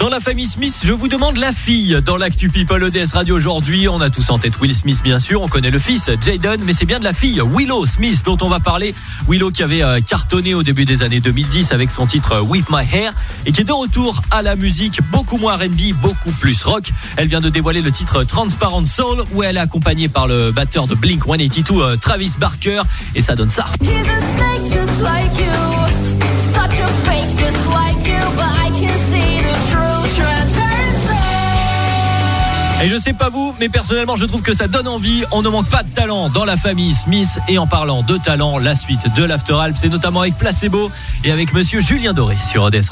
Dans la famille Smith, je vous demande la fille. Dans l'actu People ODS Radio aujourd'hui, on a tous en tête Will Smith bien sûr, on connaît le fils Jaden, mais c'est bien de la fille Willow Smith dont on va parler. Willow qui avait cartonné au début des années 2010 avec son titre Whip My Hair et qui est de retour à la musique, beaucoup moins R&B, beaucoup plus rock. Elle vient de dévoiler le titre Transparent Soul où elle est accompagnée par le batteur de Blink 182 Travis Barker et ça donne ça. He's a snake just like you, such a fake just like you, but I can see the true transparency. Et je sais pas vous, mais personnellement je trouve que ça donne envie. On ne manque pas de talent dans la famille Smith. Et en parlant de talent, la suite de l'After Alp, c'est notamment avec Placebo et avec monsieur Julien Doré sur ODS.